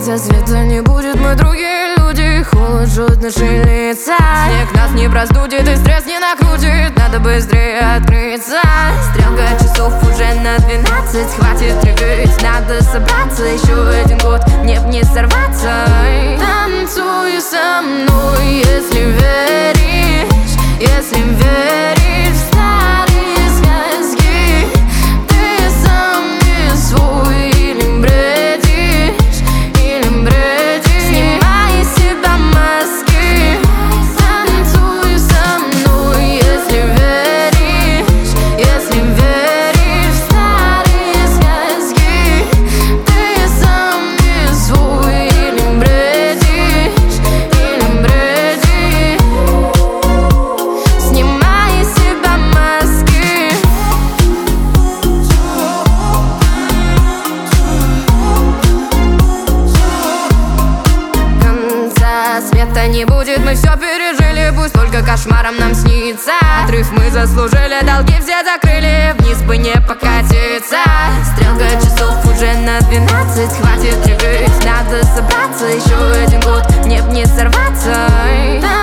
конца света не будет, мы другие люди. Холод жжет наши лица, снег нас не простудит и стресс не накрутит. Надо быстрее открыться. Стрелка часов уже на 12, хватит ревить, надо собраться. Еще один год, мне б не сорваться. Танцуй со мной, если веришь, если веришь в старые сказки. Ты сам не свой, или бредишь, или бредишь. Снимай с себя маски. Танцуй со мной, если веришь, если веришь в старые сказки. Ты сам не свой, или бредишь, или бредишь. Снимай с себя маски. Конца света не будет, мы все пережили, пусть только кошмаром нам снится. Отрыв мы заслужили, долги все закрыли, вниз бы не покатиться. Стрелка часов уже на 12, хватит реветь, надо собраться. Еще один год, мне б не сорваться.